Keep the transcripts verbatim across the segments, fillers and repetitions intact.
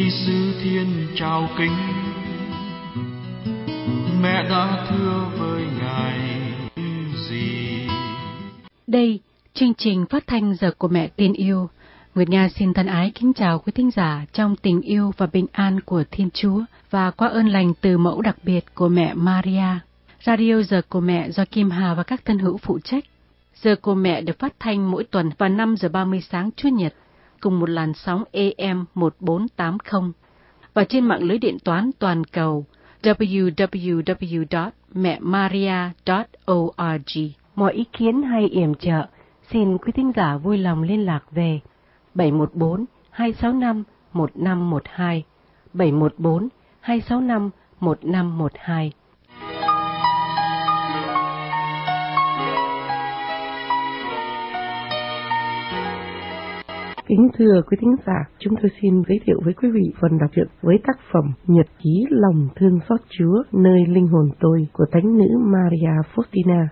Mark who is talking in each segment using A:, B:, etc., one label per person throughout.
A: sư thiên trao kính, mẹ đã thưa với ngài gì.
B: Đây, chương trình phát thanh Giờ của Mẹ Tin Yêu. Nguyệt Nga xin thân ái kính chào quý thính giả trong tình yêu và bình an của Thiên Chúa và qua ơn lành từ mẫu đặc biệt của mẹ Maria. Radio Giờ của Mẹ do Kim Hà và các thân hữu phụ trách. Giờ của Mẹ được phát thanh mỗi tuần vào năm giờ ba mươi sáng Chủ nhật cùng một làn sóng A M một bốn tám không và trên mạng lưới điện toán toàn cầu w w w chấm mẹ maria chấm org.
C: Mọi ý kiến hay yểm trợ, xin quý thính giả vui lòng liên lạc về bảy một bốn hai sáu năm một năm một hai, bảy một bốn hai sáu năm một năm một hai.
D: Kính thưa quý thính giả, chúng tôi xin giới thiệu với quý vị phần đọc truyện với tác phẩm Nhật ký lòng thương xót Chúa nơi linh hồn tôi của thánh nữ Maria Faustina.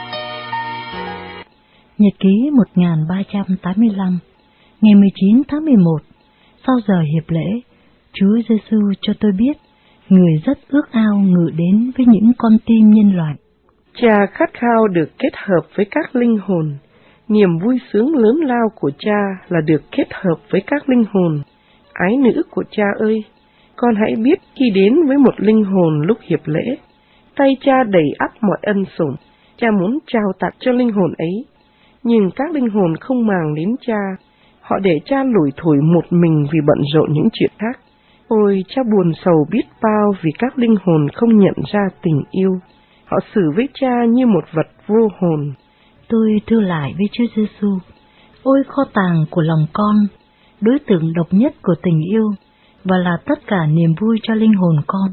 E: Nhật ký một nghìn ba trăm tám mươi lăm, ngày mười chín tháng mười một, sau giờ hiệp lễ, Chúa Giêsu cho tôi biết, người rất ước ao ngự đến với những con tim nhân loại.
D: Cha khát khao được kết hợp với các linh hồn. Niềm vui sướng lớn lao của cha là được kết hợp với các linh hồn. Ái nữ của cha ơi, con hãy biết khi đến với một linh hồn lúc hiệp lễ, tay cha đầy ắp mọi ân sủng, cha muốn trao tặng cho linh hồn ấy. Nhưng các linh hồn không màng đến cha, họ để cha lủi thủi một mình vì bận rộn những chuyện khác. Ôi, cha buồn sầu biết bao vì các linh hồn không nhận ra tình yêu. Họ xử với cha như một vật vô hồn.
E: Tôi thưa lại với Chúa Giêsu, ôi kho tàng của lòng con, đối tượng độc nhất của tình yêu và là tất cả niềm vui cho linh hồn con.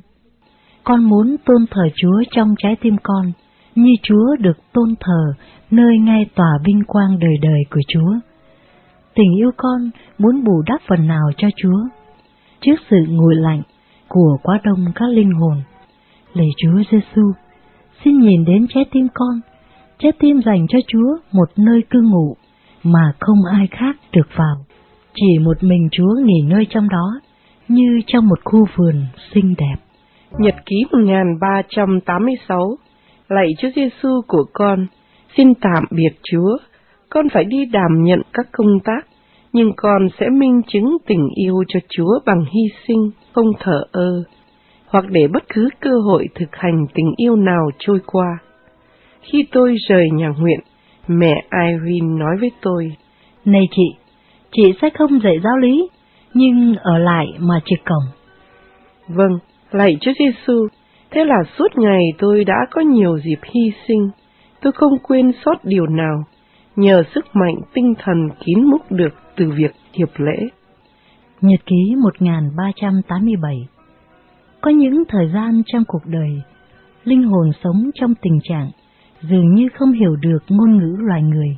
E: Con muốn tôn thờ Chúa trong trái tim con, như Chúa được tôn thờ nơi ngay tòa vinh quang đời đời của Chúa. Tình yêu con muốn bù đắp phần nào cho Chúa trước sự nguội lạnh của quá đông các linh hồn. Lạy Chúa Giêsu, xin nhìn đến trái tim con, trái tim dành cho Chúa một nơi cư ngụ mà không ai khác được vào. Chỉ một mình Chúa nghỉ ngơi trong đó, như trong một khu vườn xinh đẹp.
D: Nhật ký một nghìn ba trăm tám mươi sáu. Lạy Chúa Giêsu của con, xin tạm biệt Chúa. Con phải đi đảm nhận các công tác, nhưng con sẽ minh chứng tình yêu cho Chúa bằng hy sinh, không thờ ơ, hoặc để bất cứ cơ hội thực hành tình yêu nào trôi qua. Khi tôi rời nhà nguyện, mẹ Irene nói với tôi,
E: này chị, chị sẽ không dạy giáo lý, nhưng ở lại mà trực cổng.
D: Vâng, lạy Chúa Giêsu, thế là suốt ngày tôi đã có nhiều dịp hy sinh, tôi không quên sót điều nào, nhờ sức mạnh tinh thần kín múc được từ việc hiệp lễ.
E: Nhật ký một nghìn ba trăm tám mươi bảy. Có những thời gian trong cuộc đời, linh hồn sống trong tình trạng dường như không hiểu được ngôn ngữ loài người.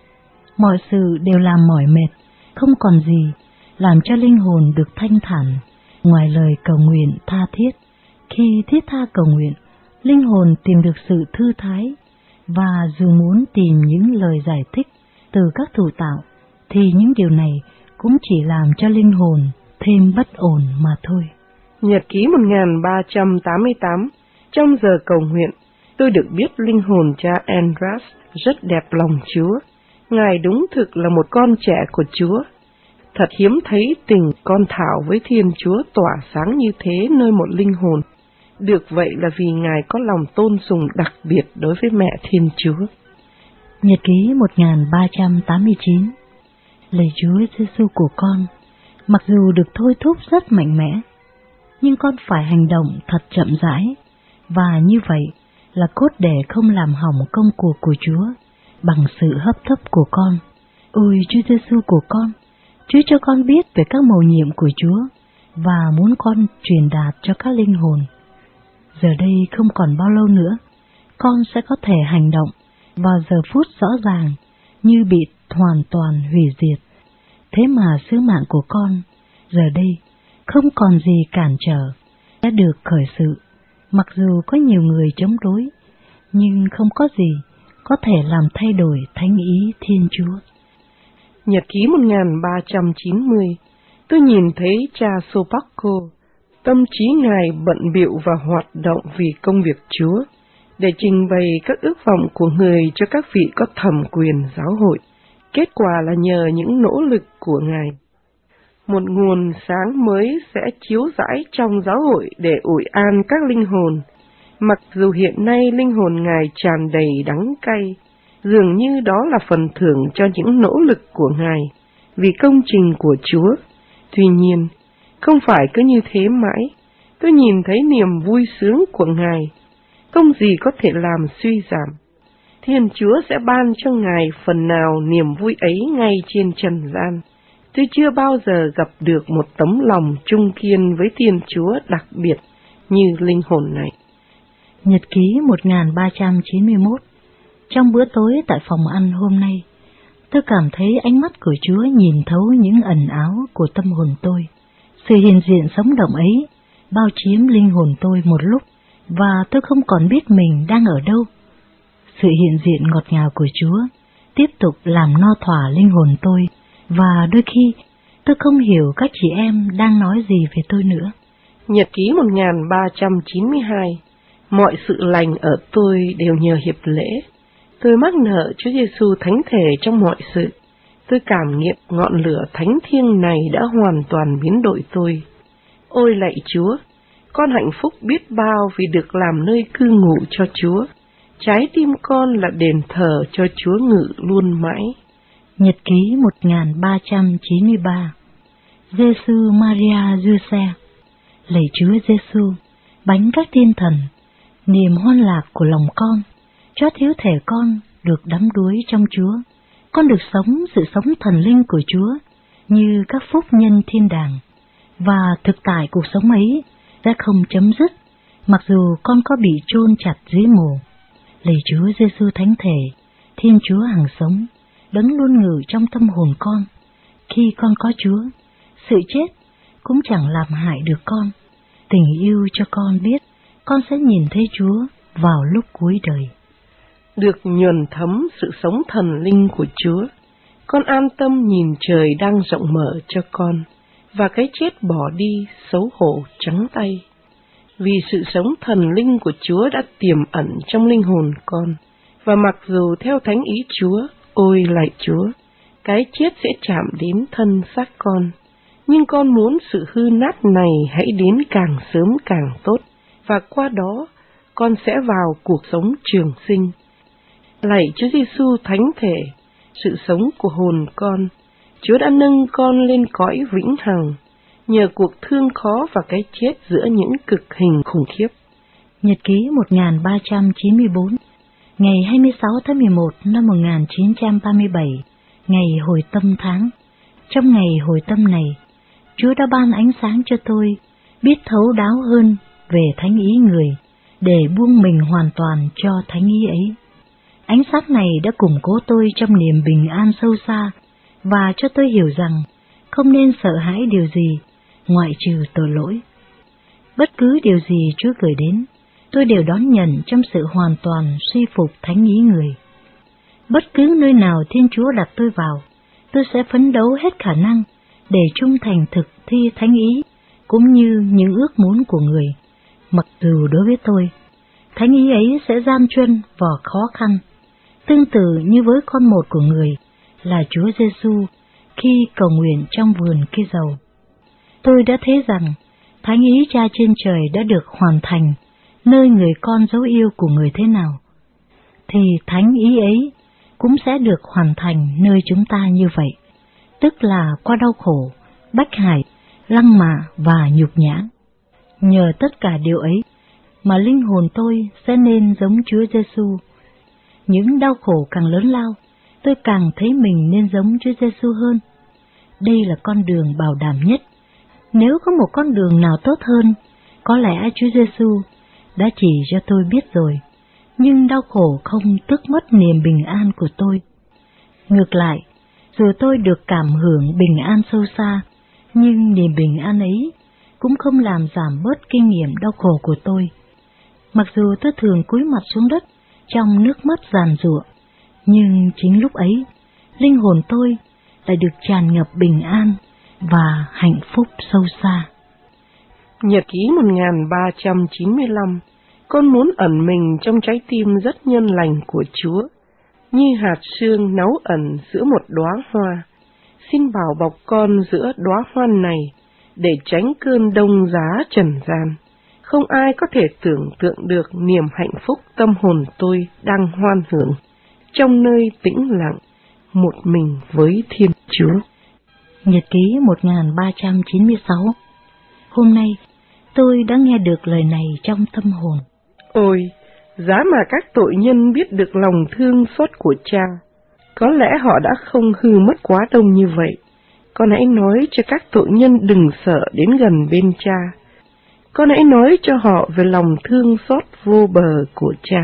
E: Mọi sự đều làm mỏi mệt, không còn gì làm cho linh hồn được thanh thản ngoài lời cầu nguyện tha thiết. Khi thiết tha cầu nguyện, linh hồn tìm được sự thư thái, và dù muốn tìm những lời giải thích từ các thủ tạo, thì những điều này cũng chỉ làm cho linh hồn thêm bất ổn mà thôi.
D: Nhật ký một nghìn ba trăm tám mươi tám. Trong giờ cầu nguyện, tôi được biết linh hồn cha Andras rất đẹp lòng Chúa. Ngài đúng thực là một con trẻ của Chúa. Thật hiếm thấy tình con thảo với Thiên Chúa tỏa sáng như thế nơi một linh hồn. Được vậy là vì Ngài có lòng tôn sùng đặc biệt đối với mẹ Thiên Chúa.
E: Nhật ký một nghìn ba trăm tám mươi chín. Lạy Chúa Giêsu của con, mặc dù được thôi thúc rất mạnh mẽ, nhưng con phải hành động thật chậm rãi, và như vậy là cốt để không làm hỏng công cuộc của Chúa bằng sự hấp tấp của con. Ôi Chúa Giêsu của con, Chúa cho con biết về các mầu nhiệm của Chúa và muốn con truyền đạt cho các linh hồn. Giờ đây không còn bao lâu nữa, con sẽ có thể hành động vào giờ phút rõ ràng như bị hoàn toàn hủy diệt. Thế mà sứ mạng của con giờ đây không còn gì cản trở, đã được khởi sự. Mặc dù có nhiều người chống đối, nhưng không có gì có thể làm thay đổi thánh ý Thiên Chúa.
D: Nhật ký một nghìn ba trăm chín mươi. tôi nhìn thấy cha Sopaco, tâm trí Ngài bận bịu và hoạt động vì công việc Chúa, để trình bày các ước vọng của người cho các vị có thẩm quyền giáo hội. Kết quả là nhờ những nỗ lực của Ngài, một nguồn sáng mới sẽ chiếu rãi trong giáo hội để ủi an các linh hồn. Mặc dù hiện nay linh hồn Ngài tràn đầy đắng cay, dường như đó là phần thưởng cho những nỗ lực của Ngài vì công trình của Chúa. Tuy nhiên, không phải cứ như thế mãi. Tôi nhìn thấy niềm vui sướng của Ngài, không gì có thể làm suy giảm. Thiên Chúa sẽ ban cho Ngài phần nào niềm vui ấy ngay trên trần gian. Tôi chưa bao giờ gặp được một tấm lòng trung kiên với Thiên Chúa đặc biệt như linh hồn này.
E: Nhật ký một nghìn ba trăm chín mươi mốt. Trong bữa tối tại phòng ăn hôm nay, tôi cảm thấy ánh mắt của Chúa nhìn thấu những ẩn áo của tâm hồn tôi. Sự hiện diện sống động ấy bao chiếm linh hồn tôi một lúc, và tôi không còn biết mình đang ở đâu. Sự hiện diện ngọt ngào của Chúa tiếp tục làm no thỏa linh hồn tôi, và đôi khi tôi không hiểu các chị em đang nói gì về tôi nữa.
D: Nhật ký một nghìn ba trăm chín mươi hai. Mọi sự lành ở tôi đều nhờ hiệp lễ. Tôi mắc nợ Chúa Giêsu thánh thể trong mọi sự. Tôi cảm nghiệm ngọn lửa thánh thiêng này đã hoàn toàn biến đổi tôi. Ôi lạy Chúa, con hạnh phúc biết bao vì được làm nơi cư ngụ cho Chúa. Trái tim con là đền thờ cho Chúa ngự luôn mãi.
E: Nhật ký một nghìn ba trăm chín mươi ba. Giêsu Maria Giuse. Lạy Chúa Giêsu, bánh các thiên thần, niềm hoan lạc của lòng con, cho thiếu thể con được đắm đuối trong Chúa. Con được sống sự sống thần linh của Chúa như các phúc nhân thiên đàng, và thực tại cuộc sống ấy sẽ không chấm dứt, mặc dù con có bị chôn chặt dưới mồ. Lạy Chúa Giêsu thánh thể, Thiên Chúa hằng sống, đấng luôn ngự trong tâm hồn con. Khi con có Chúa, sự chết cũng chẳng làm hại được con. Tình yêu cho con biết con sẽ nhìn thấy Chúa vào lúc cuối đời.
D: Được nhuần thấm sự sống thần linh của Chúa, con an tâm nhìn trời đang rộng mở cho con, và cái chết bỏ đi xấu hổ trắng tay. Vì sự sống thần linh của Chúa đã tiềm ẩn trong linh hồn con, và mặc dù theo thánh ý Chúa, ôi lạy Chúa, cái chết sẽ chạm đến thân xác con, nhưng con muốn sự hư nát này hãy đến càng sớm càng tốt, và qua đó con sẽ vào cuộc sống trường sinh. Lạy Chúa Giêsu thánh thể, sự sống của hồn con, Chúa đã nâng con lên cõi vĩnh hằng, nhờ cuộc thương khó và cái chết giữa những cực hình khủng khiếp.
E: Nhật ký một nghìn ba trăm chín mươi bốn. Ngày hai mươi sáu tháng mười một năm một nghìn chín trăm ba mươi bảy, ngày hồi tâm tháng. Trong ngày hồi tâm này, Chúa đã ban ánh sáng cho tôi, biết thấu đáo hơn về thánh ý người, để buông mình hoàn toàn cho thánh ý ấy. Ánh sáng này đã củng cố tôi trong niềm bình an sâu xa, và cho tôi hiểu rằng không nên sợ hãi điều gì, ngoại trừ tội lỗi. Bất cứ điều gì Chúa gửi đến, tôi đều đón nhận trong sự hoàn toàn suy phục thánh ý người. Bất cứ nơi nào Thiên Chúa đặt tôi vào, tôi sẽ phấn đấu hết khả năng để trung thành thực thi thánh ý, cũng như những ước muốn của người. Mặc dù đối với tôi, thánh ý ấy sẽ gian truân và khó khăn, tương tự như với con một của người là Chúa Giêsu khi cầu nguyện trong vườn cây dầu. Tôi đã thấy rằng thánh ý Cha trên trời đã được hoàn thành nơi người con dấu yêu của người thế nào, thì thánh ý ấy cũng sẽ được hoàn thành nơi chúng ta như vậy, tức là qua đau khổ, bách hại, lăng mạ và nhục nhã. Nhờ tất cả điều ấy mà linh hồn tôi sẽ nên giống Chúa Giêsu. Những đau khổ càng lớn lao, tôi càng thấy mình nên giống Chúa Giêsu hơn. Đây là con đường bảo đảm nhất. Nếu có một con đường nào tốt hơn, có lẽ Chúa Giêsu đã chỉ cho tôi biết rồi, nhưng đau khổ không tước mất niềm bình an của tôi. Ngược lại, dù tôi được cảm hưởng bình an sâu xa, nhưng niềm bình an ấy cũng không làm giảm bớt kinh nghiệm đau khổ của tôi. Mặc dù tôi thường cúi mặt xuống đất trong nước mắt giàn giụa, nhưng chính lúc ấy, linh hồn tôi lại được tràn ngập bình an và hạnh phúc sâu xa.
D: Nhật ký một nghìn ba trăm chín mươi lăm. Con muốn ẩn mình trong trái tim rất nhân lành của Chúa, như hạt sương náu ẩn giữa một đóa hoa. Xin bảo bọc con giữa đóa hoa này, để tránh cơn đông giá trần gian. Không ai có thể tưởng tượng được niềm hạnh phúc tâm hồn tôi đang hoan hưởng, trong nơi tĩnh lặng, một mình với Thiên Chúa.
E: Nhật ký một nghìn ba trăm chín mươi sáu. Hôm nay, tôi đã nghe được lời này trong tâm hồn.
D: Ôi, giá mà các tội nhân biết được lòng thương xót của Cha, có lẽ họ đã không hư mất quá đông như vậy. Con hãy nói cho các tội nhân đừng sợ đến gần bên Cha. Con hãy nói cho họ về lòng thương xót vô bờ của Cha.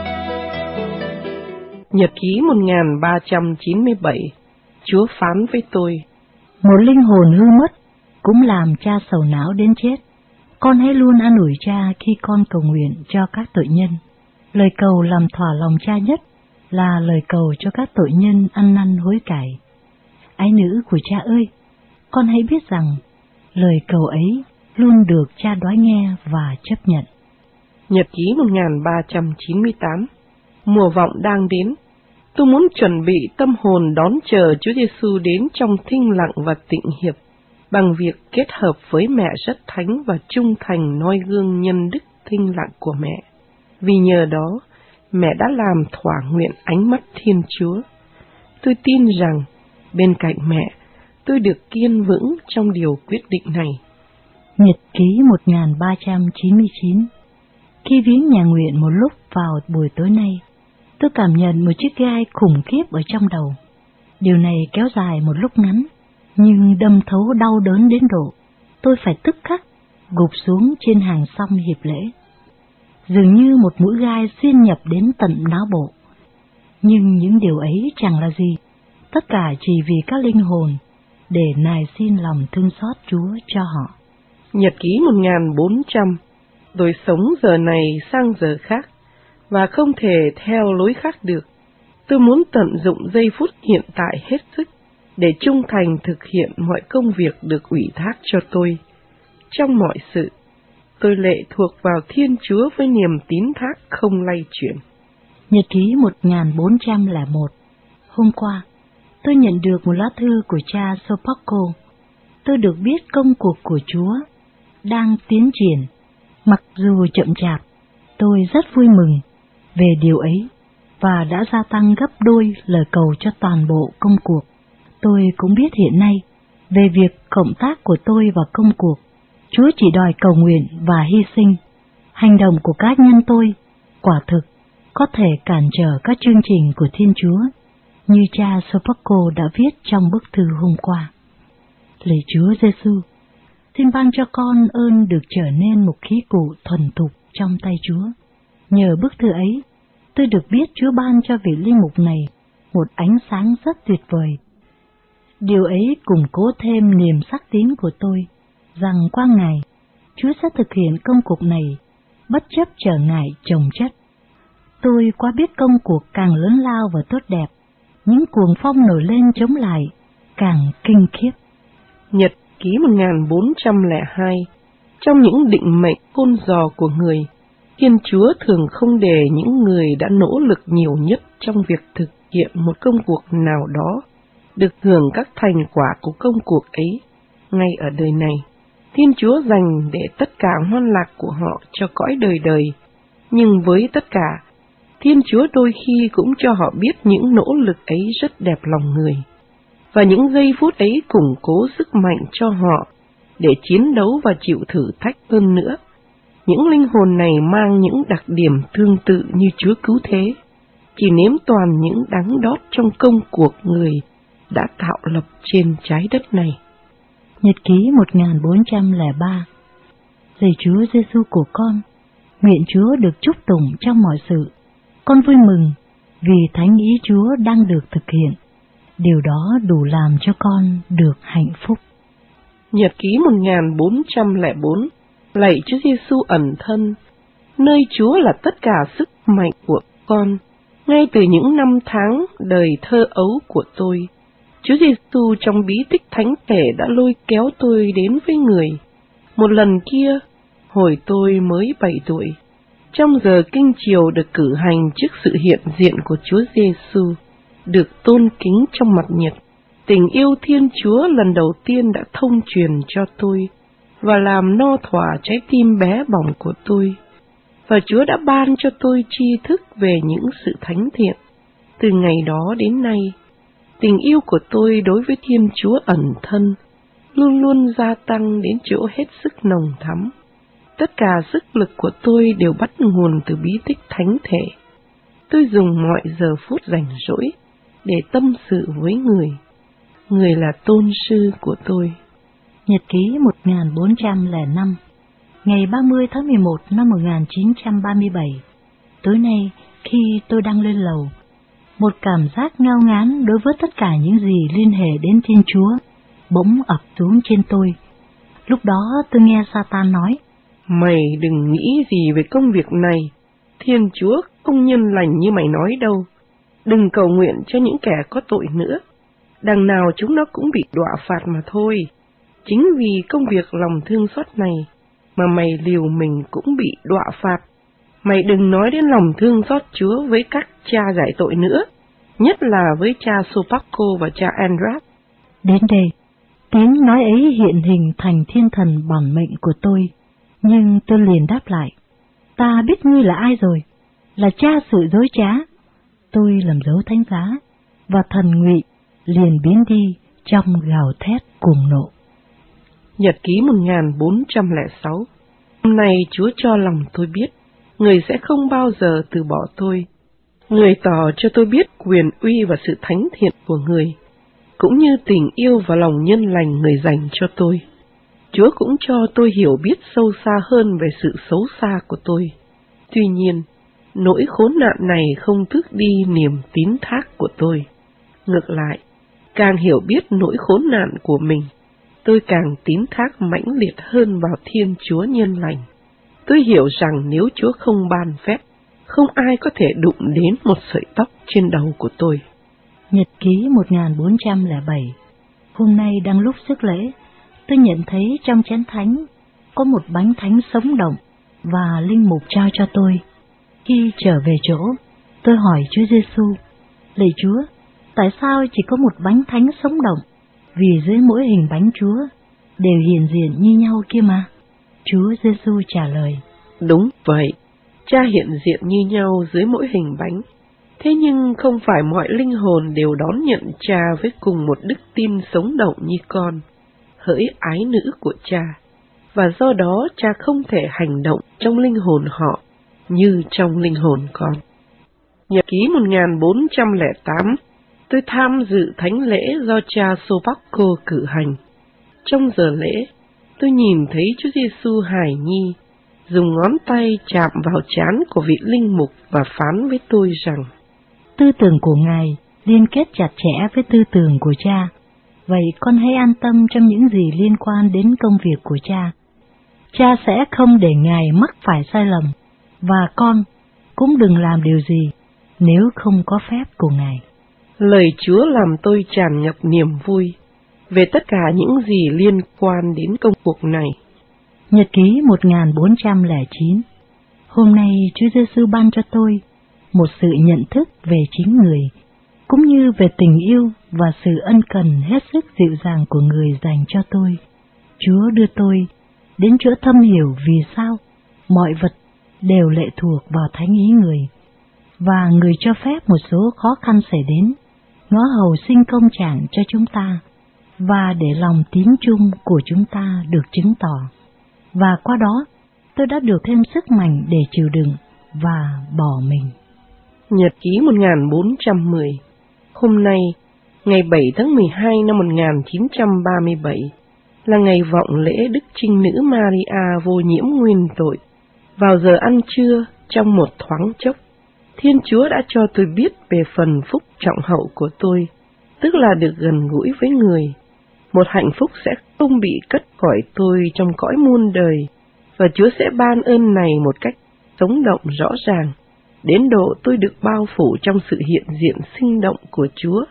D: Nhật ký một nghìn ba trăm chín mươi bảy. Chúa phán với tôi:
E: một linh hồn hư mất cũng làm Cha sầu não đến chết. Con hãy luôn an ủi Cha khi con cầu nguyện cho các tội nhân. Lời cầu làm thỏa lòng Cha nhất là lời cầu cho các tội nhân ăn năn hối cải. Ái nữ của Cha ơi, con hãy biết rằng lời cầu ấy luôn được Cha đoái nghe và chấp nhận.
D: Nhật ký một nghìn ba trăm chín mươi tám. Mùa vọng đang đến. Tôi muốn chuẩn bị tâm hồn đón chờ Chúa Giêsu đến trong thinh lặng và tịnh hiệp, bằng việc kết hợp với mẹ rất thánh và trung thành noi gương nhân đức thinh lặng của mẹ. Vì nhờ đó, mẹ đã làm thỏa nguyện ánh mắt Thiên Chúa. Tôi tin rằng, bên cạnh mẹ, tôi được kiên vững trong điều quyết định này.
E: Nhật ký một nghìn ba trăm chín mươi chín. Khi viếng nhà nguyện một lúc vào buổi tối nay, tôi cảm nhận một chiếc gai khủng khiếp ở trong đầu. Điều này kéo dài một lúc ngắn, nhưng đâm thấu đau đớn đến độ tôi phải tức khắc gục xuống trên hàng xong hiệp lễ. Dường như một mũi gai xuyên nhập đến tận não bộ. Nhưng những điều ấy chẳng là gì, tất cả chỉ vì các linh hồn, để nài xin lòng thương xót Chúa cho họ.
D: Nhật ký một nghìn bốn trăm. Tôi sống giờ này sang giờ khác, và không thể theo lối khác được. Tôi muốn tận dụng giây phút hiện tại hết sức, để trung thành thực hiện mọi công việc được ủy thác cho tôi. Trong mọi sự, tôi lệ thuộc vào Thiên Chúa với niềm tín thác không lay chuyển.
E: Nhật ký một nghìn bốn trăm lẻ một. Hôm qua, tôi nhận được một lá thư của cha Sopoco. Tôi được biết công cuộc của Chúa đang tiến triển, mặc dù chậm chạp. Tôi rất vui mừng về điều ấy và đã gia tăng gấp đôi lời cầu cho toàn bộ công cuộc. Tôi cũng biết hiện nay về việc cộng tác của tôi vào công cuộc, Chúa chỉ đòi cầu nguyện và hy sinh. Hành động của cá nhân tôi quả thực có thể cản trở các chương trình của Thiên Chúa, như cha Sopoco đã viết trong bức thư hôm qua. Lạy Chúa Giêsu, xin ban cho con ơn được trở nên một khí cụ thuần thục trong tay Chúa. Nhờ bức thư ấy, tôi được biết Chúa ban cho vị linh mục này một ánh sáng rất tuyệt vời. Điều ấy củng cố thêm niềm xác tín của tôi, rằng qua Ngài, Chúa sẽ thực hiện công cuộc này, bất chấp trở ngại chồng chất. Tôi quá biết công cuộc càng lớn lao và tốt đẹp, những cuồng phong nổi lên chống lại càng kinh khiếp.
D: Nhật ký một nghìn bốn trăm lẻ hai. Trong những định mệnh khôn dò của người, Thiên Chúa thường không để những người đã nỗ lực nhiều nhất trong việc thực hiện một công cuộc nào đó được hưởng các thành quả của công cuộc ấy ngay ở đời này. Thiên Chúa dành để tất cả hoan lạc của họ cho cõi đời đời, nhưng với tất cả, Thiên Chúa đôi khi cũng cho họ biết những nỗ lực ấy rất đẹp lòng người, và những giây phút ấy củng cố sức mạnh cho họ để chiến đấu và chịu thử thách hơn nữa. Những linh hồn này mang những đặc điểm tương tự như Chúa Cứu Thế, chỉ nếm toàn những đắng đót trong công cuộc người đã tạo lập trên trái đất này.
E: Nhật ký một nghìn bốn trăm lẻ ba. Lạy Chúa Giêsu của con, nguyện Chúa được chúc tụng trong mọi sự. Con vui mừng vì thánh ý Chúa đang được thực hiện. Điều đó đủ làm cho con được hạnh phúc.
D: Nhật ký một nghìn bốn trăm lẻ bốn. Lạy Chúa Giêsu ẩn thân, nơi Chúa là tất cả sức mạnh của con. Ngay từ những năm tháng đời thơ ấu của tôi, Chúa Giêsu trong bí tích thánh thể đã lôi kéo tôi đến với người. Một lần kia, hồi tôi mới bảy tuổi, trong giờ kinh chiều được cử hành trước sự hiện diện của Chúa Giêsu, được tôn kính trong mặt nhật, tình yêu Thiên Chúa lần đầu tiên đã thông truyền cho tôi và làm no thỏa trái tim bé bỏng của tôi. Và Chúa đã ban cho tôi tri thức về những sự thánh thiện. Từ ngày đó đến nay, tình yêu của tôi đối với Thiên Chúa ẩn thân, luôn luôn gia tăng đến chỗ hết sức nồng thắm. Tất cả sức lực của tôi đều bắt nguồn từ bí tích thánh thể. Tôi dùng mọi giờ phút rảnh rỗi để tâm sự với người. Người là tôn sư của tôi.
E: Nhật ký một nghìn bốn trăm lẻ năm, ngày ba mươi tháng mười một năm một nghìn chín trăm ba mươi bảy. Tối nay, khi tôi đang lên lầu, một cảm giác ngao ngán đối với tất cả những gì liên hệ đến Thiên Chúa bỗng ập xuống trên tôi. Lúc đó tôi nghe Satan nói:
D: Mày đừng nghĩ gì về công việc này, Thiên Chúa không nhân lành như mày nói đâu. Đừng cầu nguyện cho những kẻ có tội nữa, đằng nào chúng nó cũng bị đọa phạt mà thôi. Chính vì công việc lòng thương xót này mà mày liều mình cũng bị đọa phạt. Mày đừng nói đến lòng thương xót Chúa với các cha giải tội nữa, nhất là với cha Sopaco và cha Andras.
E: Đến đây, tiếng nói ấy hiện hình thành thiên thần bản mệnh của tôi, nhưng tôi liền đáp lại: Ta biết ngươi là ai rồi, là cha sự dối trá. Tôi làm dấu thánh giá, và thần ngụy liền biến đi trong gào thét cuồng nộ.
D: Nhật ký một nghìn bốn trăm lẻ sáu. Hôm nay Chúa cho lòng tôi biết, người sẽ không bao giờ từ bỏ tôi. Người tỏ cho tôi biết quyền uy và sự thánh thiện của người, cũng như tình yêu và lòng nhân lành người dành cho tôi. Chúa cũng cho tôi hiểu biết sâu xa hơn về sự xấu xa của tôi. Tuy nhiên, nỗi khốn nạn này không tước đi niềm tín thác của tôi. Ngược lại, càng hiểu biết nỗi khốn nạn của mình, tôi càng tín thác mãnh liệt hơn vào Thiên Chúa nhân lành. Tôi hiểu rằng nếu Chúa không ban phép, không ai có thể đụng đến một sợi tóc trên đầu của tôi.
E: Nhật ký một nghìn bốn trăm lẻ bảy. Hôm nay đang lúc rước lễ, tôi nhận thấy trong chén thánh có một bánh thánh sống động và linh mục trao cho tôi. Khi trở về chỗ, tôi hỏi Chúa Giêsu: Lạy Chúa, tại sao chỉ có một bánh thánh sống động? Vì dưới mỗi hình bánh Chúa đều hiện diện như nhau kia mà. Chúa Giêsu trả lời:
D: Đúng vậy, Cha hiện diện như nhau dưới mỗi hình bánh. Thế nhưng không phải mọi linh hồn đều đón nhận Cha với cùng một đức tin sống động như con, hỡi ái nữ của Cha, và do đó Cha không thể hành động trong linh hồn họ như trong linh hồn con. Nhật ký một nghìn bốn trăm lẻ tám. Tôi tham dự thánh lễ do cha Sopaco cử hành. Trong giờ lễ, tôi nhìn thấy Chúa Giêsu hài nhi dùng ngón tay chạm vào trán của vị linh mục và phán với tôi rằng:
E: Tư tưởng của Ngài liên kết chặt chẽ với tư tưởng của Cha, vậy con hãy an tâm trong những gì liên quan đến công việc của Cha. Cha sẽ không để Ngài mắc phải sai lầm, và con cũng đừng làm điều gì nếu không có phép của Ngài.
D: Lời Chúa làm tôi tràn ngập niềm vui về tất cả những gì liên quan đến công cuộc này.
E: Nhật ký một nghìn bốn trăm lẻ chín. Hôm nay Chúa Giêsu ban cho tôi một sự nhận thức về chính người, cũng như về tình yêu và sự ân cần hết sức dịu dàng của người dành cho tôi. Chúa đưa tôi đến chỗ thâm hiểu vì sao mọi vật đều lệ thuộc vào thánh ý người, và người cho phép một số khó khăn xảy đến, ngõ hầu sinh công trạng cho chúng ta, và để lòng tín chung của chúng ta được chứng tỏ. Và qua đó, tôi đã được thêm sức mạnh để chịu đựng và bỏ mình.
D: Nhật ký một nghìn bốn trăm mười. Hôm nay, ngày bảy tháng mười hai năm một nghìn chín trăm ba mươi bảy, là ngày vọng lễ Đức Trinh Nữ Maria vô nhiễm nguyên tội. Vào giờ ăn trưa, trong một thoáng chốc, Thiên Chúa đã cho tôi biết về phần phúc trọng hậu của tôi, tức là được gần gũi với người. Một hạnh phúc sẽ không bị cất khỏi tôi trong cõi muôn đời, và Chúa sẽ ban ơn này một cách sống động rõ ràng, đến độ tôi được bao phủ trong sự hiện diện sinh động của Chúa,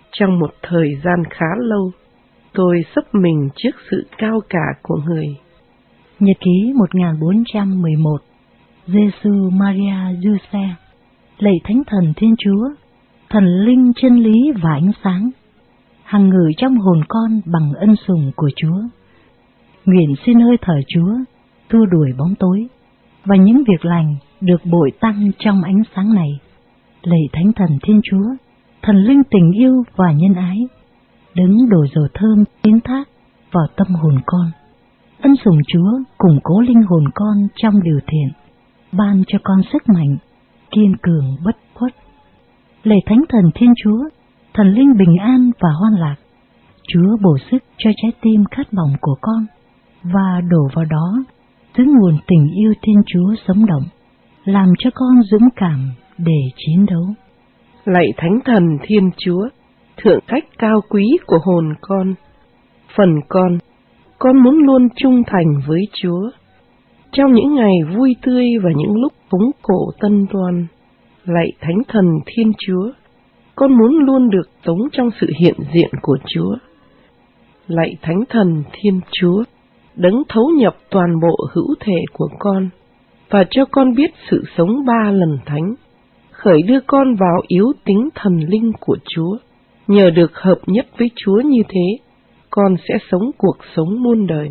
D: Trong một thời gian khá lâu, tôi sấp mình trước sự cao cả của người.
E: Nhật ký một nghìn bốn trăm mười một. Giêsu Maria Giuse. Lạy Thánh Thần Thiên Chúa, Thần Linh chân lý và ánh sáng, hằng ngự trong hồn con bằng ân sủng của Chúa. Nguyện xin hơi thở Chúa xua đuổi bóng tối, và những việc lành được bội tăng trong ánh sáng này. Lạy Thánh Thần Thiên Chúa, Thần Linh tình yêu và nhân ái, đứng đổ dầu thơm tiến thác vào tâm hồn con. Ân sủng Chúa củng cố linh hồn con trong điều thiện, ban cho con sức mạnh, kiên cường bất khuất. Lạy Thánh Thần Thiên Chúa, Thần Linh bình an và hoan lạc, Chúa bổ sức cho trái tim khát vọng của con, và đổ vào đó thứ nguồn tình yêu Thiên Chúa sống động, làm cho con dũng cảm để chiến đấu.
D: Lạy Thánh Thần Thiên Chúa, thượng cách cao quý của hồn con, phần con, con muốn luôn trung thành với Chúa. Trong những ngày vui tươi và những lúc cúng cổ tân đoan, lạy Thánh Thần Thiên Chúa, con muốn luôn được sống trong sự hiện diện của Chúa. Lạy Thánh Thần Thiên Chúa, đấng thấu nhập toàn bộ hữu thể của con, và cho con biết sự sống ba lần thánh, khởi đưa con vào yếu tính thần linh của Chúa. Nhờ được hợp nhất với Chúa như thế, con sẽ sống cuộc sống muôn đời.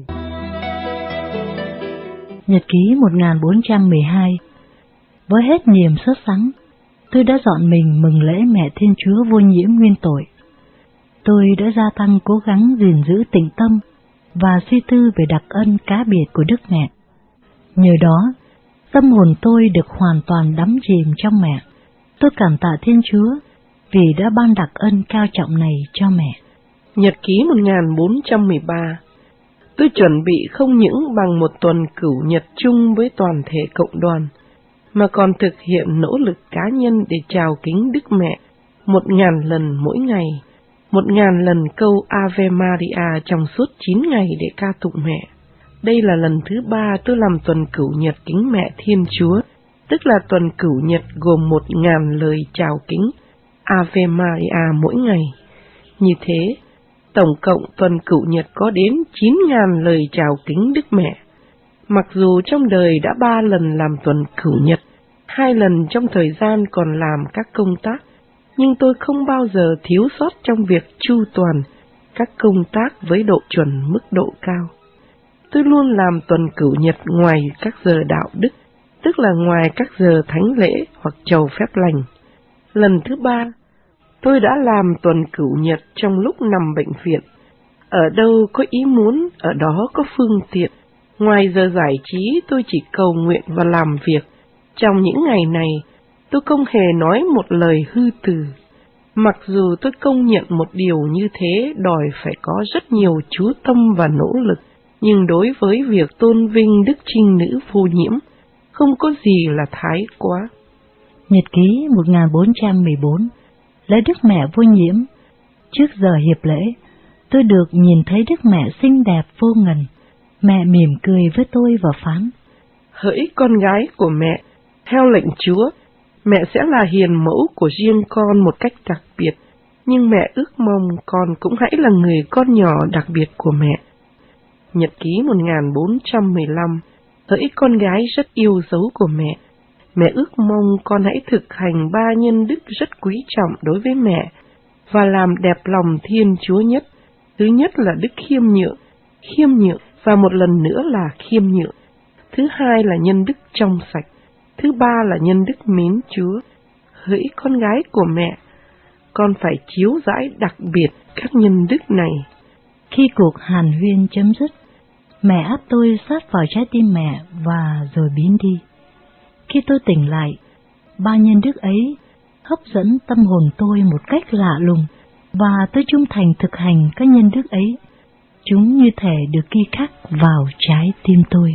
E: Nhật ký một nghìn bốn trăm mười hai. Với hết niềm sốt sắng, tôi đã dọn mình mừng lễ Mẹ Thiên Chúa vô nhiễm nguyên tội. Tôi đã gia tăng cố gắng gìn giữ tịnh tâm và suy tư về đặc ân cá biệt của Đức Mẹ. Nhờ đó, tâm hồn tôi được hoàn toàn đắm chìm trong mẹ. Tôi cảm tạ Thiên Chúa vì đã ban đặc ân cao trọng này cho mẹ.
D: Nhật ký một nghìn bốn trăm mười ba. Tôi chuẩn bị không những bằng một tuần cửu nhật chung với toàn thể cộng đoàn, mà còn thực hiện nỗ lực cá nhân để chào kính Đức Mẹ một ngàn lần mỗi ngày, một ngàn lần câu Ave Maria trong suốt chín ngày để ca tụng mẹ. Đây là lần thứ ba tôi làm tuần cửu nhật kính Mẹ Thiên Chúa, tức là tuần cửu nhật gồm một ngàn lời chào kính Ave Maria mỗi ngày. Như thế, tổng cộng tuần cửu nhật có đến chín ngàn lời chào kính Đức Mẹ. Mặc dù trong đời đã ba lần làm tuần cửu nhật, hai lần trong thời gian còn làm các công tác, nhưng tôi không bao giờ thiếu sót trong việc chu toàn các công tác với độ chuẩn mức độ cao. Tôi luôn làm tuần cửu nhật ngoài các giờ đạo đức, tức là ngoài các giờ thánh lễ hoặc chầu phép lành. Lần thứ ba, tôi đã làm tuần cửu nhật trong lúc nằm bệnh viện. Ở đâu có ý muốn, ở đó có phương tiện. Ngoài giờ giải trí, tôi chỉ cầu nguyện và làm việc. Trong những ngày này, tôi không hề nói một lời hư từ. Mặc dù tôi công nhận một điều như thế đòi phải có rất nhiều chú tâm và nỗ lực, nhưng đối với việc tôn vinh Đức Trinh Nữ vô nhiễm, không có gì là thái quá.
E: Nhật ký một nghìn bốn trăm mười bốn. Lễ Đức Mẹ vô nhiễm. Trước giờ hiệp lễ, tôi được nhìn thấy Đức Mẹ xinh đẹp vô ngần. Mẹ mỉm cười với tôi và phán:
D: Hỡi con gái của mẹ, theo lệnh Chúa, mẹ sẽ là hiền mẫu của riêng con một cách đặc biệt, nhưng mẹ ước mong con cũng hãy là người con nhỏ đặc biệt của mẹ. Nhật ký một nghìn bốn trăm mười lăm. Hỡi con gái rất yêu dấu của mẹ, mẹ ước mong con hãy thực hành ba nhân đức rất quý trọng đối với mẹ, và làm đẹp lòng Thiên Chúa nhất. Thứ nhất là đức khiêm nhượng, khiêm nhượng và một lần nữa là khiêm nhượng. Thứ hai là nhân đức trong sạch. Thứ ba là nhân đức mến Chúa. Hỡi con gái của mẹ, con phải chiếu rãi đặc biệt các nhân đức này.
E: Khi cuộc hàn huyên chấm dứt, mẹ áp tôi sát vào trái tim mẹ và rồi biến đi. Khi tôi tỉnh lại, ba nhân đức ấy hấp dẫn tâm hồn tôi một cách lạ lùng, và tôi trung thành thực hành các nhân đức ấy. Chúng như thể được ghi khắc vào trái tim tôi.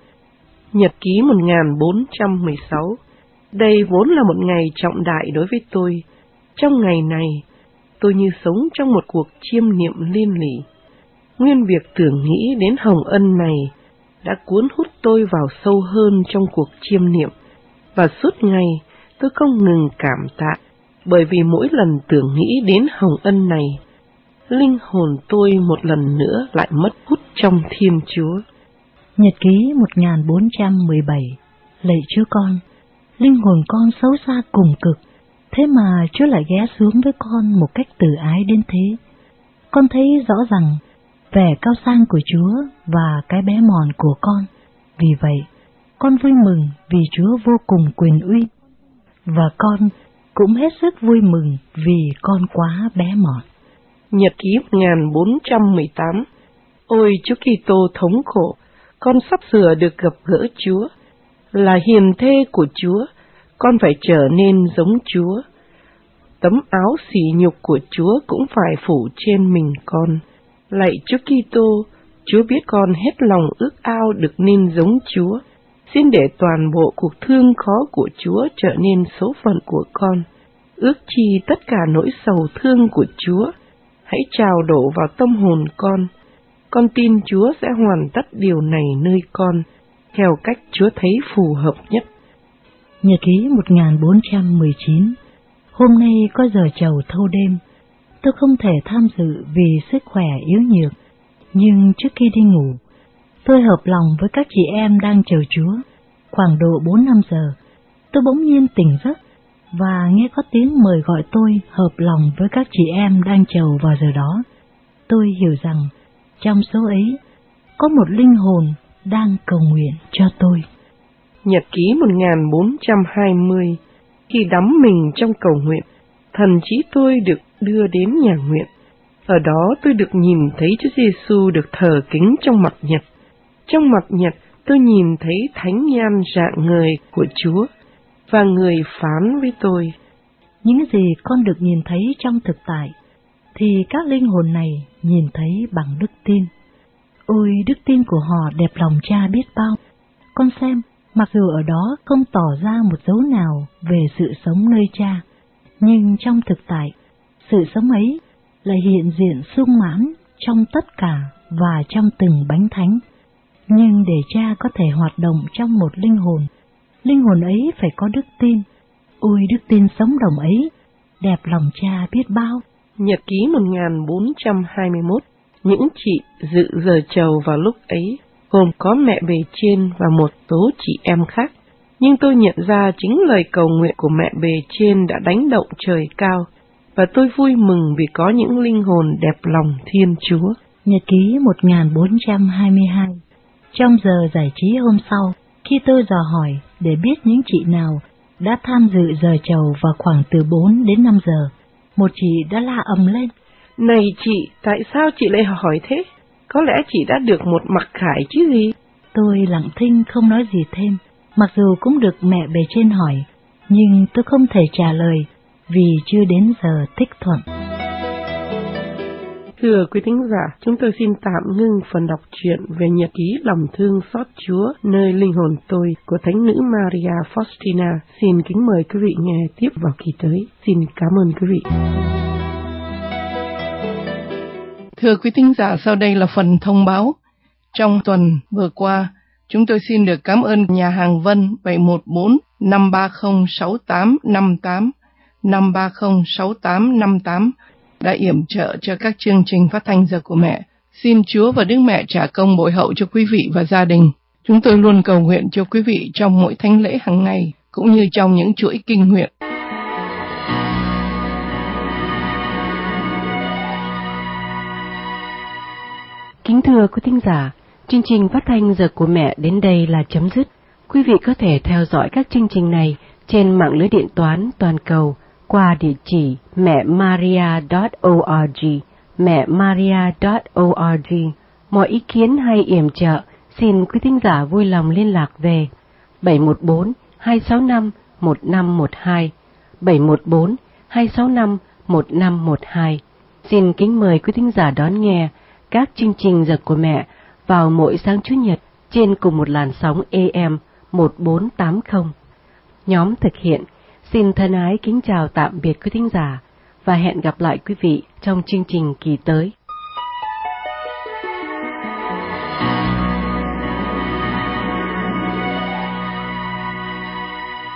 D: Nhật ký một nghìn bốn trăm mười sáu. Đây vốn là một ngày trọng đại đối với tôi. Trong ngày này, tôi như sống trong một cuộc chiêm niệm liên lỉ. Nguyên việc tưởng nghĩ đến hồng ân này đã cuốn hút tôi vào sâu hơn trong cuộc chiêm niệm, và suốt ngày tôi không ngừng cảm tạ bởi vì mỗi lần tưởng nghĩ đến hồng ân này, linh hồn tôi một lần nữa lại mất hút trong Thiên Chúa.
E: Nhật ký một nghìn bốn trăm mười bảy. Lạy Chúa con, linh hồn con xấu xa cùng cực, thế mà Chúa lại ghé xuống với con một cách từ ái đến thế. Con thấy rõ rằng vẻ cao sang của Chúa và cái bé mọn của con. Vì vậy, con vui mừng vì Chúa vô cùng quyền uy, và con cũng hết sức vui mừng vì con quá bé mọn.
D: Nhật ký một nghìn bốn trăm mười tám. Ôi Chúa Kitô thống khổ, con sắp sửa được gặp gỡ Chúa. Là hiền thê của Chúa, con phải trở nên giống Chúa. Tấm áo sỉ nhục của Chúa cũng phải phủ trên mình con. Lạy Chúa Kitô, Chúa biết con hết lòng ước ao được nên giống Chúa. Xin để toàn bộ cuộc thương khó của Chúa trở nên số phận của con. Ước chi tất cả nỗi sầu thương của Chúa hãy trào đổ vào tâm hồn con. Con tin Chúa sẽ hoàn tất điều này nơi con, theo cách Chúa thấy phù hợp nhất.
E: Nhật ký một nghìn bốn trăm mười chín. Hôm nay có giờ chầu thâu đêm. Tôi không thể tham dự vì sức khỏe yếu nhược, nhưng trước khi đi ngủ, tôi hợp lòng với các chị em đang chờ Chúa. Khoảng độ bốn năm giờ, tôi bỗng nhiên tỉnh giấc và nghe có tiếng mời gọi tôi hợp lòng với các chị em đang chờ vào giờ đó. Tôi hiểu rằng trong số ấy có một linh hồn đang cầu nguyện cho tôi.
D: Nhật ký một nghìn bốn trăm hai mươi. Khi đắm mình trong cầu nguyện, thần trí tôi được đưa đến nhà nguyện. Ở đó tôi được nhìn thấy Chúa Giêsu được thờ kính trong mặt nhật. Trong mặt nhật tôi nhìn thấy thánh nhan rạng ngời của Chúa, và người phán với tôi:
E: những gì con được nhìn thấy trong thực tại, thì các linh hồn này nhìn thấy bằng đức tin. Ôi, đức tin của họ đẹp lòng Cha biết bao. Con xem, mặc dù ở đó không tỏ ra một dấu nào về sự sống nơi Cha, nhưng trong thực tại, sự sống ấy lại hiện diện sung mãn trong tất cả và trong từng bánh thánh. Nhưng để Cha có thể hoạt động trong một linh hồn, linh hồn ấy phải có đức tin. Ôi, đức tin sống động ấy, đẹp lòng Cha biết bao.
D: Nhật ký một nghìn bốn trăm hai mươi mốt. Những chị dự giờ chầu vào lúc ấy gồm có mẹ bề trên và một số chị em khác. Nhưng tôi nhận ra chính lời cầu nguyện của mẹ bề trên đã đánh động trời cao, và tôi vui mừng vì có những linh hồn đẹp lòng Thiên Chúa.
E: Nhật ký một nghìn bốn trăm hai mươi hai. Trong giờ giải trí hôm sau, khi tôi dò hỏi để biết những chị nào đã tham dự giờ chầu vào khoảng từ bốn đến năm giờ, một chị đã la ầm lên:
D: Này chị, tại sao chị lại hỏi thế? Có lẽ chị đã được một mặc khải chứ gì?
E: Tôi lặng thinh không nói gì thêm, mặc dù cũng được mẹ bề trên hỏi, nhưng tôi không thể trả lời vì chưa đến giờ thích thuận.
D: Thưa quý thính giả, chúng tôi xin tạm ngưng phần đọc truyện về nhật ký lòng thương xót Chúa nơi linh hồn tôi của Thánh nữ Maria Faustina. Xin kính mời quý vị nghe tiếp vào kỳ tới. Xin cảm ơn quý vị.
A: Thưa quý thính giả, sau đây là phần thông báo. Trong tuần vừa qua, chúng tôi xin được cảm ơn nhà hàng Vân bảy một bốn năm ba không sáu tám năm tám năm ba không sáu tám năm tám đã yểm trợ cho các chương trình phát thanh Giờ của Mẹ. Xin Chúa và Đức Mẹ trả công bội hậu cho quý vị và gia đình. Chúng tôi luôn cầu nguyện cho quý vị trong mỗi thánh lễ hàng ngày, cũng như trong những chuỗi kinh nguyện.
C: Kính thưa quý thính giả, chương trình phát thanh Giờ của Mẹ đến đây là chấm dứt. Quý vị có thể theo dõi các chương trình này trên mạng lưới điện toán toàn cầu qua địa chỉ mẹ maria chấm org, mẹ maria chấm org. Mọi ý kiến hay yểm trợ, xin quý thính giả vui lòng liên lạc về bảy một bốn hai sáu năm một năm một hai, bảy một bốn hai sáu năm một năm một hai. Xin kính mời quý thính giả đón nghe các chương trình Giờ của Mẹ vào mỗi sáng Chủ nhật trên cùng một làn sóng A M một bốn tám không. Nhóm thực hiện xin thân ái kính chào tạm biệt quý thính giả và hẹn gặp lại quý vị trong chương trình kỳ tới.